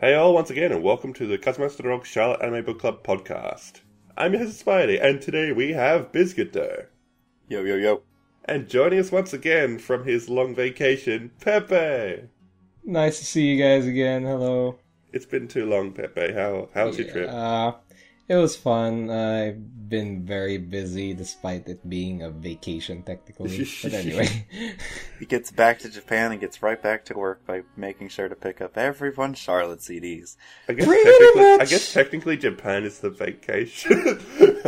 Hey all, once again, and welcome to the Customized Dog Charlotte Anime Book Club podcast. I'm your host Spidey, and today we have Biscuit Dough. Yo, yo, yo. And joining us once again from his long vacation, Pepe. Nice to see you guys again. Hello. It's been too long, Pepe. How's your trip? It was fun. I've been very busy despite it being a vacation technically. But anyway. He gets back to Japan and gets right back to work by making sure to pick up every one Charlotte CDs. I guess technically Japan is the vacation.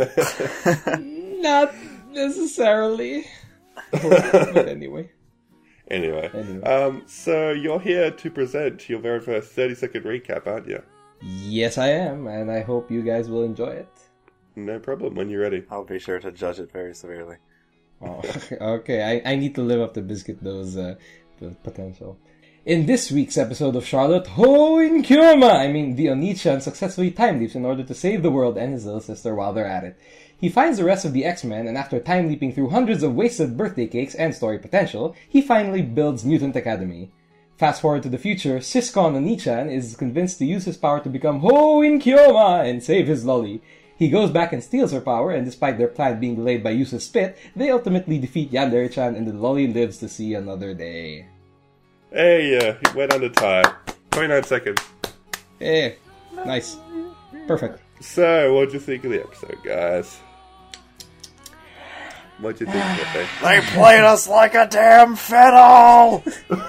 Not necessarily. But anyway. Anyway. So you're here to present your very first 30-second recap, aren't you? Yes, I am, and I hope you guys will enjoy it. No problem, when you're ready. I'll be sure to judge it very severely. Oh, okay. I need to live up to Biscuit Dough's potential. In this week's episode of Charlotte in Kyoma, the Onichan successfully time leaps in order to save the world and his little sister while they're at it. He finds the rest of the X-Men, and after time leaping through hundreds of wasted birthday cakes and story potential, he finally builds Mutant Academy. Fast forward to the future, Siscon Onichan is convinced to use his power to become in Kyoma and save his lolly. He goes back and steals her power, and despite their plan being delayed by Yusa's spit, they ultimately defeat Yandere-chan and the lolly lives to see another day. Hey, he went under time. 29 seconds. Hey, nice. Perfect. So, what'd you think of the episode, guys? What'd you think, Pepe? They played us like a damn fiddle!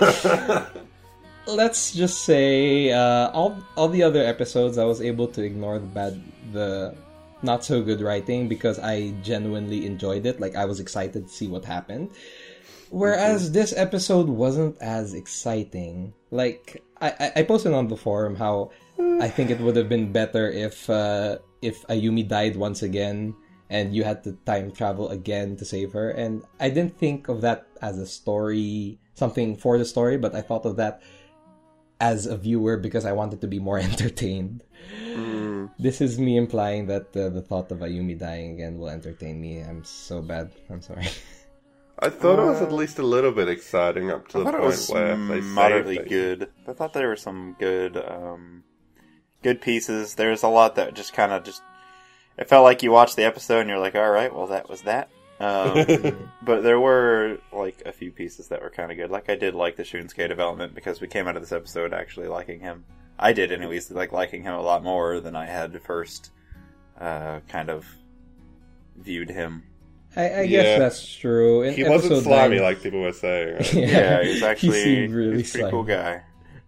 Let's just say, all the other episodes I was able to ignore the not so good writing because I genuinely enjoyed it. Like, I was excited to see what happened. Whereas this episode wasn't as exciting. Like, I posted on the forum how I think it would have been better if Ayumi died once again and you had to time travel again to save her. And I didn't think of that as a story, something for the story, but I thought of that as a viewer because I wanted to be more entertained. This is me implying that the thought of Ayumi dying again will entertain me. I'm so bad. I'm sorry. I thought it was at least a little bit exciting up to the point where they moderately saved good. I thought there were some good pieces. There's a lot that just kind of it felt like you watched the episode and you're like, alright, well that was that. But there were like a few pieces that were kind of good. Like I did like the Shunsuke development because we came out of this episode actually liking him. I did anyways, liking him a lot more than I had first kind of viewed him. I guess that's true. He wasn't slimy like people were saying. Right? Yeah, he's actually he's a pretty cool guy.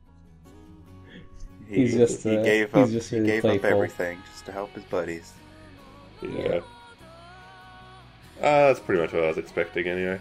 He gave up everything just to help his buddies. Yeah. That's pretty much what I was expecting anyway.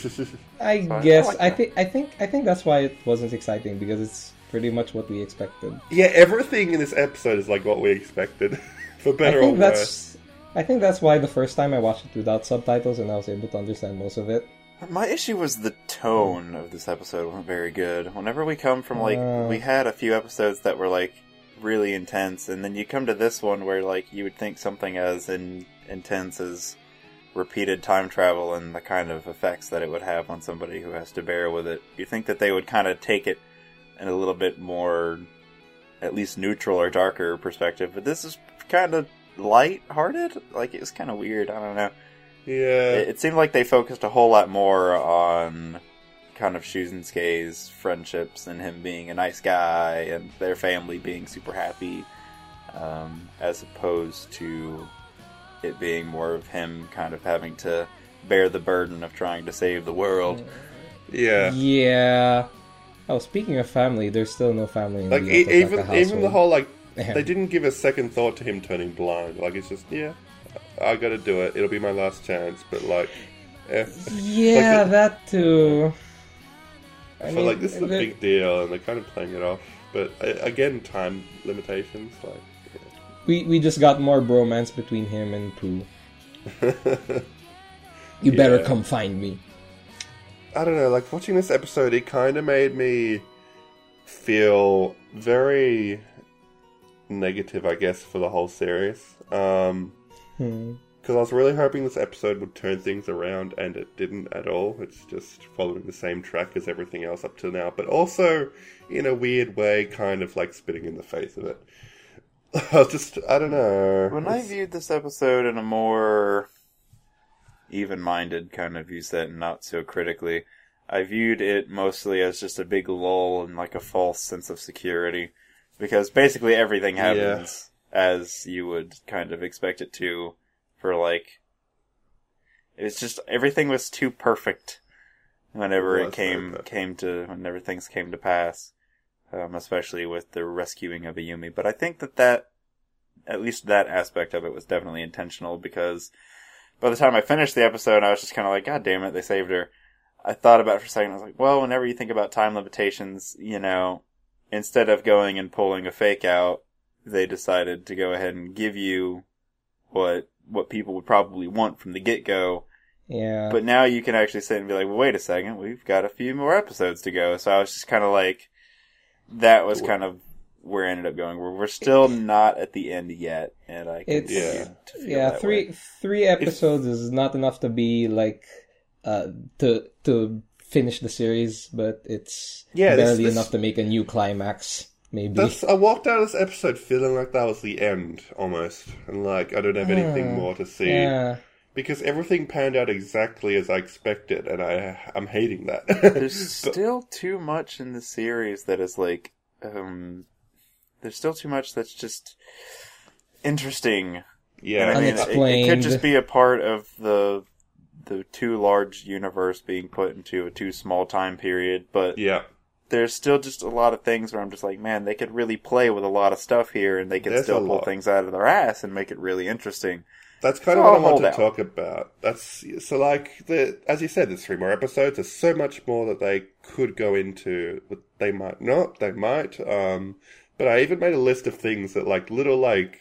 I think that's why it wasn't exciting because it's pretty much what we expected. Yeah, everything in this episode is like what we expected, for better or worse. I think that's why the first time I watched it without subtitles and I was able to understand most of it. My issue was the tone of this episode wasn't very good. Whenever we come from, we had a few episodes that were, really intense, and then you come to this one where, you would think something as intense as repeated time travel and the kind of effects that it would have on somebody who has to bear with it. You think that they would kind of take it in a little bit more, at least neutral or darker perspective, but this is kind of light-hearted? It was kind of weird, I don't know. Yeah. It seemed like they focused a whole lot more on kind of Shunsuke's friendships and him being a nice guy and their family being super happy, as opposed to it being more of him kind of having to bear the burden of trying to save the world. Yeah. Yeah. Oh, speaking of family, there's still no family in the even the whole, they didn't give a second thought to him turning blind. It's just, I gotta do it. It'll be my last chance. But, yeah, that too. I feel like this is a big deal, and they're kind of playing it off. But, again, time limitations. We just got more bromance between him and Pooh. You better come find me. I don't know, watching this episode, it kind of made me feel very negative, I guess, for the whole series. Because I was really hoping this episode would turn things around, and it didn't at all. It's just following the same track as everything else up to now, but also, in a weird way, kind of like spitting in the face of it. I don't know. When I viewed this episode in a more even-minded kind of view set and not so critically, I viewed it mostly as just a big lull and like a false sense of security. Because basically everything happens as you would kind of expect it to for like... It's just, everything was too perfect whenever whenever things came to pass. Especially with the rescuing of Ayumi. But I think that at least that aspect of it was definitely intentional, because by the time I finished the episode, I was just kind of like, God damn it, they saved her. I thought about it for a second, I was like, well, whenever you think about time limitations, you know, instead of going and pulling a fake out, they decided to go ahead and give you what people would probably want from the get-go. Yeah. But now you can actually sit and be like, well, wait a second, we've got a few more episodes to go. So I was just kind of like, that was kind of where I ended up going. We're still not at the end yet, and I continue to feel that way. Three episodes is not enough to be like to finish the series, but it's barely enough to make a new climax. Maybe I walked out of this episode feeling like that was the end almost, and like I don't have anything more to see. Yeah. Because everything panned out exactly as I expected, and I'm hating that. There's still too much in the series that is like, there's still too much that's just interesting. Yeah, and I mean, it could just be a part of the too large universe being put into a too small time period, but there's still just a lot of things where I'm just like, man, they could really play with a lot of stuff here, and they could still pull things out of their ass and make it really interesting. That's kind of what I want to talk about. As you said, there's 3 more episodes. There's so much more that they could go into. But they might not. They might. But I even made a list of things that little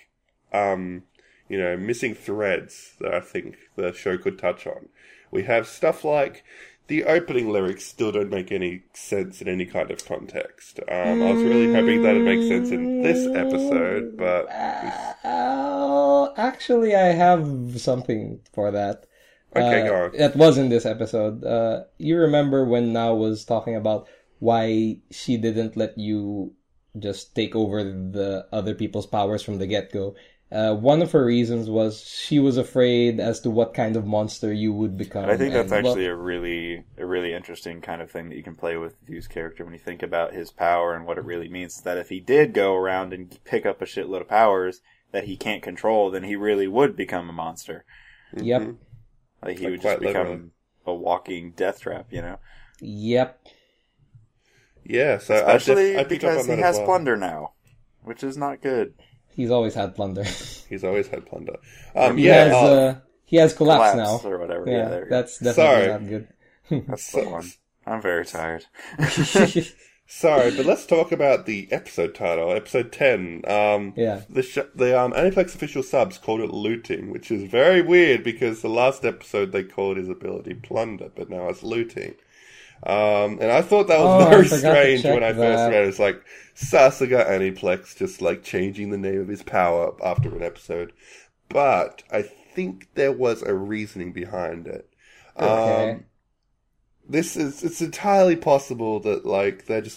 missing threads that I think the show could touch on. We have stuff like the opening lyrics still don't make any sense in any kind of context. I was really hoping that would make sense in this episode, but... actually, I have something for that. Okay, go on. That was in this episode. You remember when Now was talking about why she didn't let you just take over the other people's powers from the get-go? One of her reasons was she was afraid as to what kind of monster you would become. I think that's actually a really interesting kind of thing that you can play with View's character when you think about his power and what it really means. That if he did go around and pick up a shitload of powers that he can't control, then he really would become a monster. Yep. Like he would just become a walking death trap, you know? Yep. Yeah, so especially I because he has plunder now, which is not good. He's always had plunder. He's always had plunder. He has collapse now. Or whatever. Yeah, that's definitely not good. That's the one. I'm very tired. Sorry, but let's talk about the episode title, episode 10. The Aniplex official subs called it Looting, which is very weird because the last episode they called his ability Plunder, but now it's Looting. And I thought that was very strange when I first read it. It's like Sasuga Aniplex just changing the name of his power after an episode. But I think there was a reasoning behind it. Okay. It's entirely possible that they're just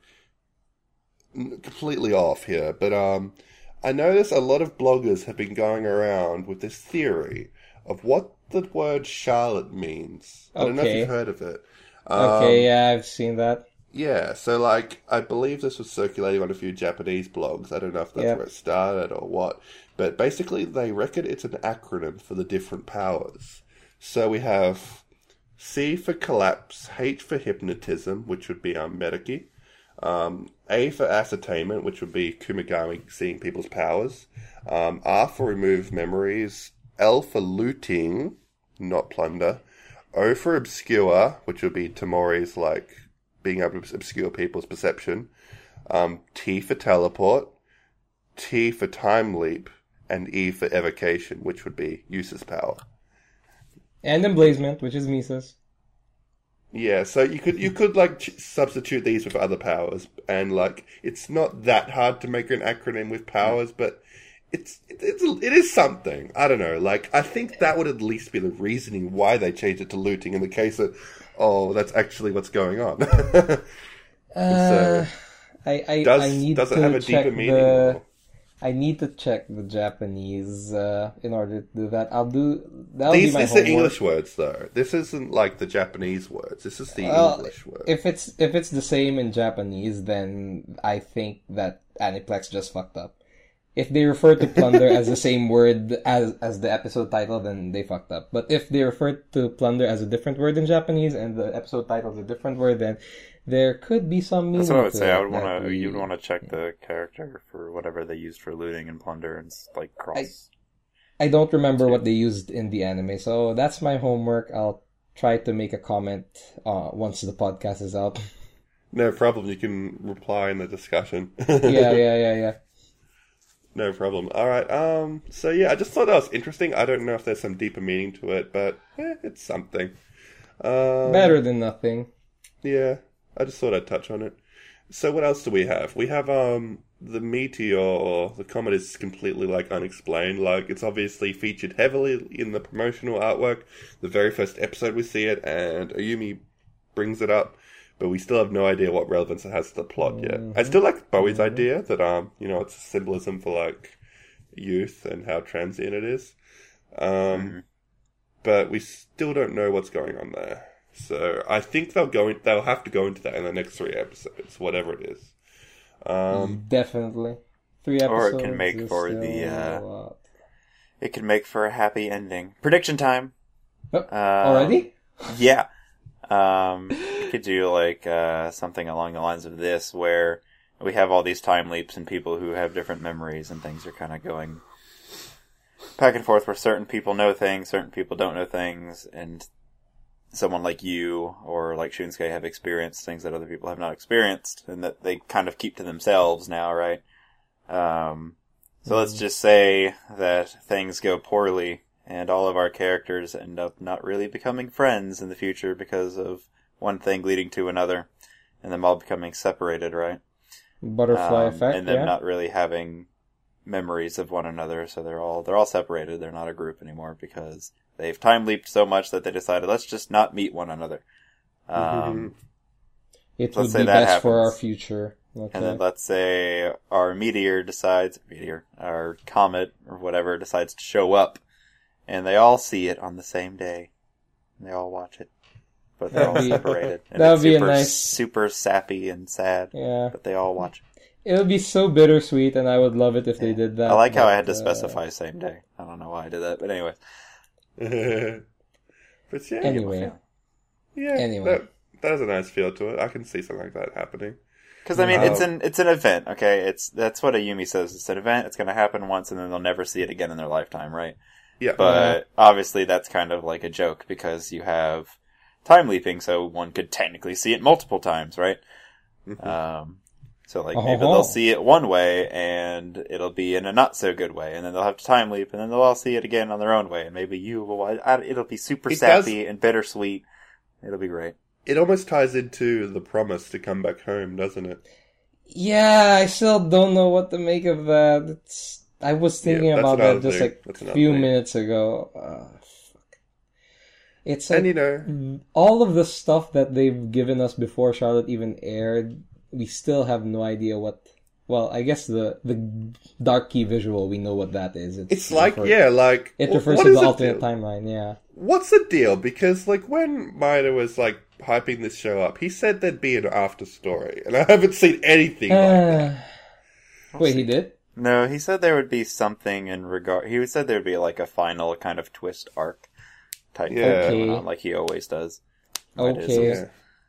completely off here. But I noticed a lot of bloggers have been going around with this theory of what the word Charlotte means. I don't know if you've heard of it. I've seen that. Yeah, so I believe this was circulating on a few Japanese blogs. I don't know if that's where it started or what. But basically they reckon it's an acronym for the different powers. So we have C for collapse, H for hypnotism, which would be Mediki, A for ascertainment, which would be Kumigami seeing people's powers, R for remove memories, L for looting, not plunder, O for obscure, which would be Tamori's being able to obscure people's perception, T for teleport, T for time leap, and E for evocation, which would be Yusa's power. And emblazement, which is Misa's. Yeah, so you could substitute these with other powers, and it's not that hard to make an acronym with powers, but it is something. I don't know. Like, I think that would at least be the reasoning why they changed it to looting in the case that, that's actually what's going on. So, I need does it to have a check deeper meaning? I need to check the Japanese in order to do that. That'll be my These are homework. English words, though. This isn't like the Japanese words. This is the English word. If it's the same in Japanese, then I think that Aniplex just fucked up. If they refer to plunder as the same word as the episode title, then they fucked up. But if they refer to plunder as a different word in Japanese and the episode title is a different word, then there could be some meaning. That's what I would to say. it You'd want to check the character for whatever they used for looting and plunder and like cross. I don't remember what they used in the anime, so that's my homework. I'll try to make a comment once the podcast is out. No problem. You can reply in the discussion. Yeah. No problem. All right. So yeah, I just thought that was interesting. I don't know if there's some deeper meaning to it, but it's something. Better than nothing. Yeah, I just thought I'd touch on it. So what else do we have? We have the meteor, or the comet is completely like unexplained. Like, it's obviously featured heavily in the promotional artwork. The very first episode we see it, and Ayumi brings it up, but we still have no idea what relevance it has to the plot yet. I still like Bowie's idea that it's a symbolism for like youth and how transient it is. But we still don't know what's going on there. So I think they'll have to go into that in the next 3 episodes, whatever it is. Definitely. 3 episodes. Or it can make for it can make for a happy ending. Prediction time. Already? Yeah. You could do like something along the lines of this, where we have all these time leaps and people who have different memories and things are kind of going back and forth, where certain people know things, certain people don't know things, and someone like you or like Shunsuke have experienced things that other people have not experienced, and that they kind of keep to themselves now, right? So let's just say that things go poorly and all of our characters end up not really becoming friends in the future because of one thing leading to another, and them all becoming separated, right? Butterfly effect, and them not really having memories of one another, so they're all separated. They're not a group anymore because they've time leaped so much that they decided, let's just not meet one another. It would be best for our future. Okay. And then let's say our our comet or whatever decides to show up, and they all see it on the same day. And they all watch it, but they're all separated. And that would be a nice, super sappy and sad. Yeah. But they all watch it. It would be so bittersweet, and I would love it if they did that. I like how I had to specify same day. I don't know why I did that, but anyway. But yeah. Anyway. That has a nice feel to it. I can see something like that happening. Because I mean, it's an event, okay? That's what Ayumi says. It's an event. It's going to happen once, and then they'll never see it again in their lifetime, right? Yeah. But obviously, that's kind of like a joke because you have time leaping, so one could technically see it multiple times, right? So like maybe they'll see it one way, and it'll be in a not so good way, and then they'll have to time leap, and then they'll all see it again on their own way, and maybe you will. It'll be super sappy and bittersweet. It'll be great. It almost ties into the promise to come back home, doesn't it? Yeah, I still don't know what to make of that. I was thinking about that just like a few minutes ago. Fuck. It's like, and all of the stuff that they've given us before Charlotte even aired, we still have no idea what. Well, I guess the dark key visual, we know what that is. It's like, it refers to the alternate timeline. Yeah. What's the deal? Because like when Maeda was like hyping this show up, he said there'd be an after story, and I haven't seen anything like that. Wait, he did? No, he said there would be something in regard. He said there'd be like a final kind of twist arc type thing going on, like he always does. Okay.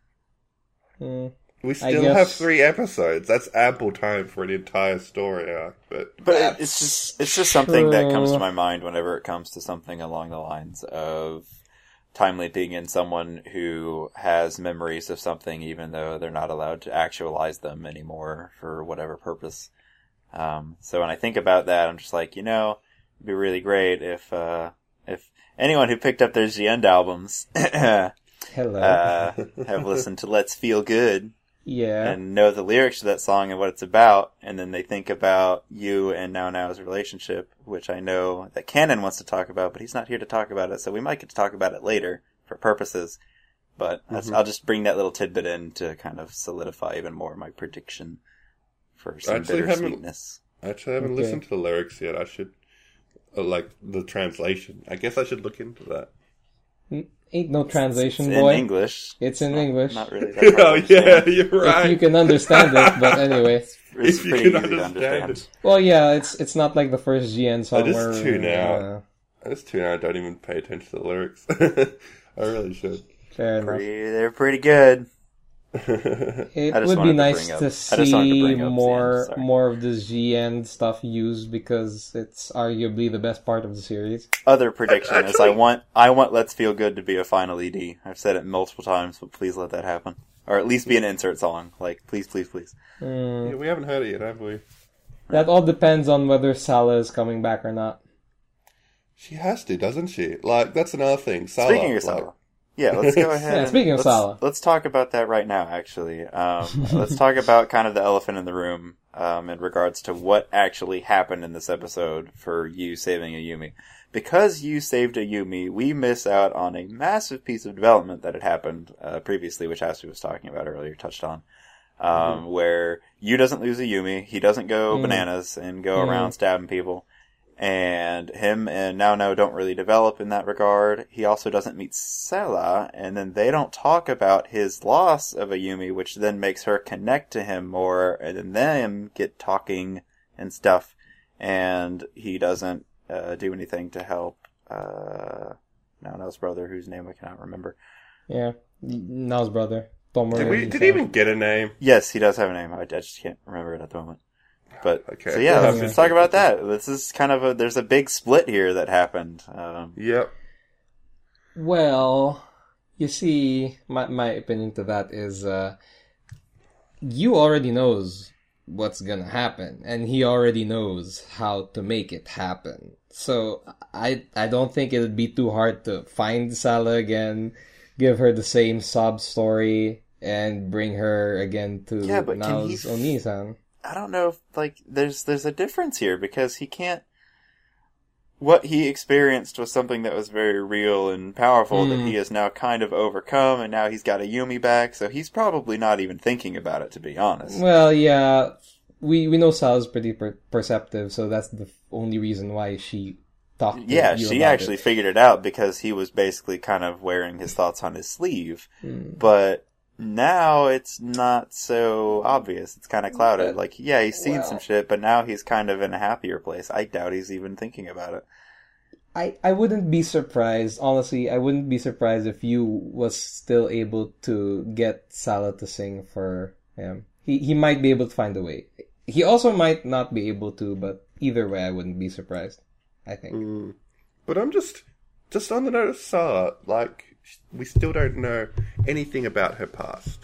We still have 3 episodes. That's ample time for an entire story arc, but it's just something that comes to my mind whenever it comes to something along the lines of time leaping in someone who has memories of something, even though they're not allowed to actualize them anymore for whatever purpose. So when I think about that, I'm just like, it'd be really great if anyone who picked up their G-End albums have listened to Let's Feel Good. Yeah. and know the lyrics to that song and what it's about, and then they think about you and Now Now's relationship, which I know that Canon wants to talk about, but he's not here to talk about it, so we might get to talk about it later for purposes. But I'll just bring that little tidbit in to kind of solidify even more my prediction for some bittersweetness. Actually, I haven't listened to the lyrics yet. I should, like, the translation. I guess I should look into that. Ain't no translation, it's boy. in English. It's in English. Not really that hard to yeah, you're right. If you can understand it, but anyway. It's If you pretty can easy to understand understand. Well, yeah, it's not like the first GN song I where... just tune out. I just tune out. I don't even pay attention to the lyrics. I really should. Fair enough. They're pretty good. It I just would wanted be to nice bring up- to I just wanted to see bring up more Zen, sorry. more of the GN stuff used because it's arguably the best part of the series. Other prediction is Actually- I want Let's Feel Good to be a final ED. I've said it multiple times, but please let that happen. Or at least be an insert song. Like, please, please, please. Yeah, we haven't heard it yet, have we? That all depends on whether Salah is coming back or not. She has to, doesn't she? Like, that's another thing. Salah, Speaking of Salah. Yeah, let's go ahead. Yeah, speaking of let's, Salah. Let's talk about that right now, actually. Let's talk about kind of the elephant in the room in regards to what actually happened in this episode for you saving Ayumi. Because you saved Ayumi, we miss out on a massive piece of development that had happened previously, which Ashley was talking about earlier, touched on. Where you doesn't lose Ayumi, he doesn't go bananas and go around stabbing people. And him and Now don't really develop in that regard. He also doesn't meet Salah, and then they don't talk about his loss of Ayumi, which then makes her connect to him more, and then them get talking and stuff, and he doesn't do anything to help Nao's brother, whose name I cannot remember. Yeah, Nao's brother. Did he even get a name? Yes, he does have a name. I just can't remember it at the moment. But, Okay. so yeah, Yeah. let's talk about that. This is kind of there's a big split here that happened. Yep. Well, you see, my opinion to that is, you already knows what's gonna happen, and he already knows how to make it happen. So, I don't think it'd be too hard to find Salah again, give her the same sob story, and bring her again to Yeah, but can he Nao's Oni-san. I don't know if, like, there's a difference here, because he can't... What he experienced was something that was very real and powerful that he has now kind of overcome, and now he's got Ayumi back, so he's probably not even thinking about it, to be honest. Well, yeah, we know Sal's pretty perceptive, so that's the only reason why she talked to Yeah, you she about actually it. figured it out because he was basically kind of wearing his thoughts on his sleeve. But now it's not so obvious. It's kind of clouded. Like, yeah, he's seen some shit, but now he's kind of in a happier place. I doubt he's even thinking about it. I wouldn't be surprised, honestly, I wouldn't be surprised if you was still able to get Salah to sing for him. He might be able to find a way. He also might not be able to, but either way, I wouldn't be surprised, I think. But I'm just on the note of Salah, like, we still don't know anything about her past.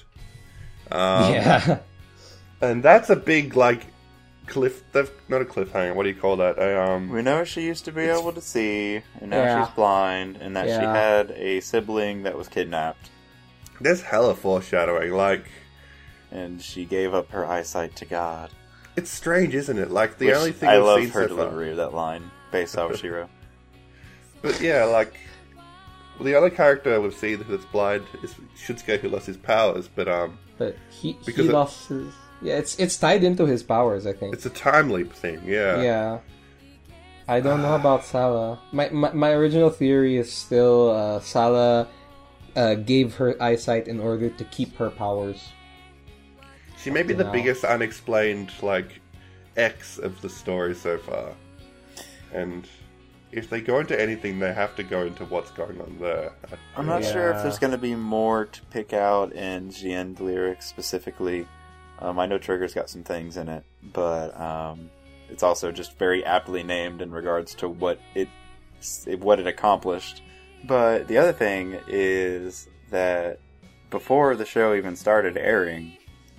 Yeah. And that's a big, like, not a cliffhanger, what do you call that? We know she used to be able to see, and now Yeah. she's blind, and that she Yeah. had a sibling that was kidnapped, There's hella foreshadowing, like, and she gave up her eyesight to God. it's strange, isn't it? Like, the Which only thing I we've love seen her so delivery of that line, based on what she wrote. But yeah, like, well, the other character we've seen that's blind is Shinsuke, who lost his powers, but But he Because lost his... Yeah, it's tied into his powers, I think. it's a time leap thing, yeah. Yeah. I don't know about Salah. My original theory is still Salah gave her eyesight in order to keep her powers. She may be the Wow. biggest unexplained, like, X of the story so far. And if they go into anything, they have to go into what's going on there. I'm not sure if Yeah. there's going to be more to pick out in GN lyrics specifically. I know Trigger's got some things in it, but it's also just very aptly named in regards to what it accomplished. But the other thing is that before the show even started airing,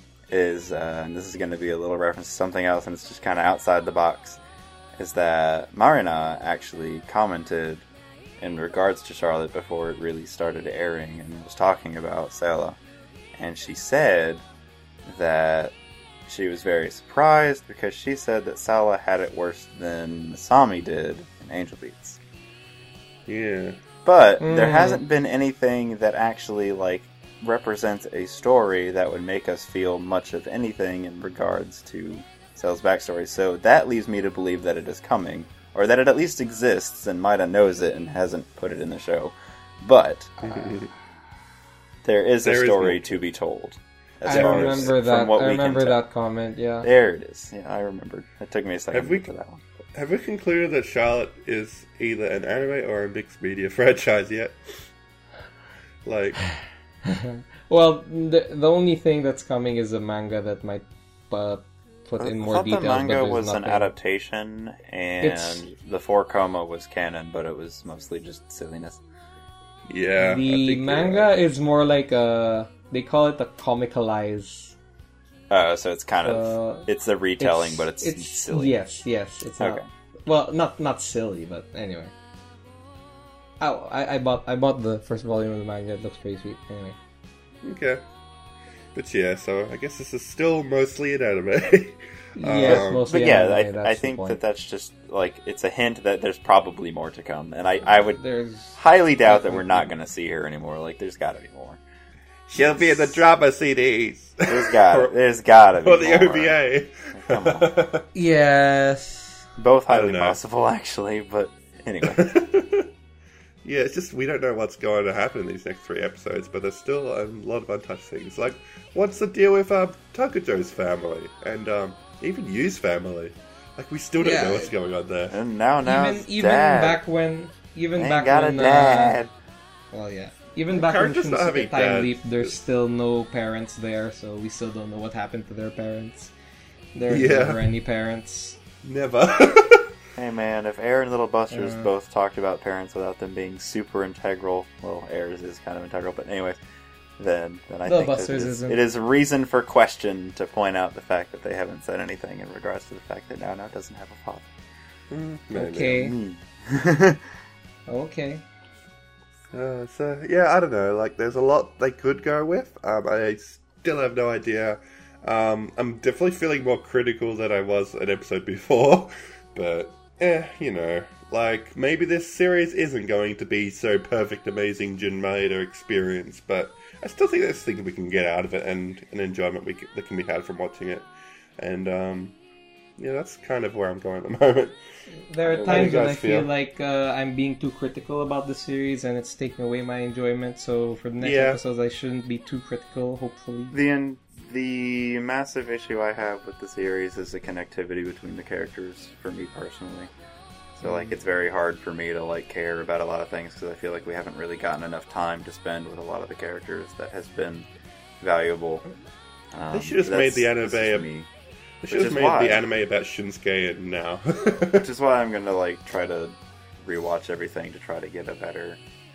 and this is going to be a little reference to something else, and it's just kind of outside the box, is that Marina actually commented in regards to Charlotte before it really started airing and was talking about Salah. And she said that she was very surprised because she said that Sala had it worse than Masami did in Angel Beats. Yeah. But there hasn't been anything that actually, like, represents a story that would make us feel much of anything in regards to Cell's backstory. So that leaves me to believe that it is coming, or that it at least exists and Maida knows it and hasn't put it in the show. But there is a story to be told. I remember that. I remember that comment. Yeah, there it is. Yeah, I remember. It took me a second to get to that one. Have we concluded that Charlotte is either an anime or a mixed media franchise yet? Like, well, the only thing that's coming is a manga that might put in more details. The manga was an adaptation, and the 4-Koma was canon, but it was mostly just silliness. Yeah, the manga is more like they call it a comicalize. So it's kind of it's a retelling, but it's silly. Yes, it's okay. Not silly, but anyway. Oh, I bought the first volume of the manga. It looks pretty sweet. Anyway. Okay. But yeah, so I guess this is still mostly an anime. Yes, mostly. But yeah, I think that's just like it's a hint that there's probably more to come, and I would highly doubt that we're not going to see her anymore. Like, there's got to be more. She'll be in the drama CDs. There's got to be or the OVA. Come on. Yes. Both highly possible, actually. But anyway. Yeah, it's just we don't know what's going to happen in these next 3 episodes, but there's still a lot of untouched things. Like, what's the deal with Takujo's family and even Yu's family? Like, we still don't know what's going on there. And now even dad. back when dad. Well, yeah. Even back when Shunsuke Time Leap, there's still no parents there, so we still don't know what happened to their parents. There's never any parents. Never. Hey man, if Air and Little Busters both talked about parents without them being super integral, well, Air's is kind of integral, but anyways, then I think it is a reason for question to point out the fact that they haven't said anything in regards to the fact that Now doesn't have a father. Okay. Okay. So, yeah, I don't know. Like, there's a lot they could go with. I still have no idea. I'm definitely feeling more critical than I was an episode before. But, you know. Like, maybe this series isn't going to be so perfect, amazing Jin Maeda experience. But I still think there's things we can get out of it and an enjoyment that can be had from watching it. And, yeah, that's kind of where I'm going at the moment. There are times when I feel like I'm being too critical about the series and it's taking away my enjoyment. So for the next episodes, I shouldn't be too critical, hopefully. The massive issue I have with the series is the connectivity between the characters, for me personally. So, like, it's very hard for me to, like, care about a lot of things because I feel like we haven't really gotten enough time to spend with a lot of the characters that has been valuable. They should have made the anime They should have made the anime about Shinsuke and Now. Which is why I'm going to, like, try to rewatch everything to try to get a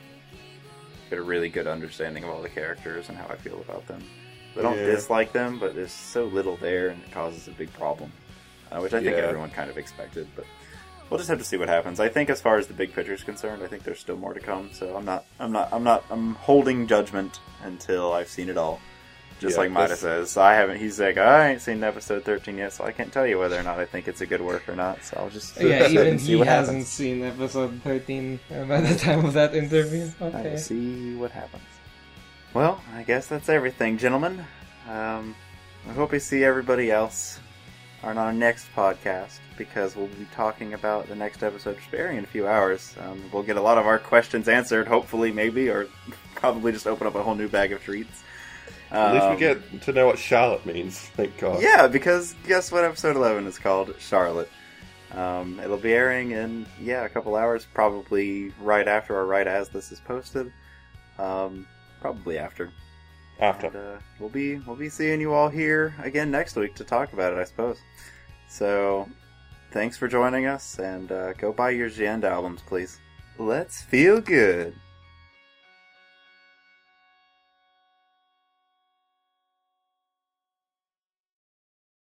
really good understanding of all the characters and how I feel about them. I don't dislike them, but there's so little there and it causes a big problem. Which I think everyone kind of expected, but we'll just have to see what happens. I think as far as the big picture is concerned, I think there's still more to come, so I'm holding judgment until I've seen it all. Just like Maida says, he's like, I ain't seen episode 13 yet, so I can't tell you whether or not I think it's a good work or not, so I'll just even he hasn't seen episode 13 by the time of that interview. Okay. I'll see what happens. Well, I guess that's everything, gentlemen. I hope we see everybody else on our next podcast, because we'll be talking about the next episode airing in a few hours. We'll get a lot of our questions answered, hopefully, maybe, or probably just open up a whole new bag of treats. At least we get to know what Charlotte means, thank God. Yeah, because guess what episode 11 is called? Charlotte. It'll be airing in, a couple hours, probably right after or right as this is posted. Probably after. And, we'll be seeing you all here again next week to talk about it, I suppose. So, thanks for joining us, and go buy your Jand albums, please. Let's feel good.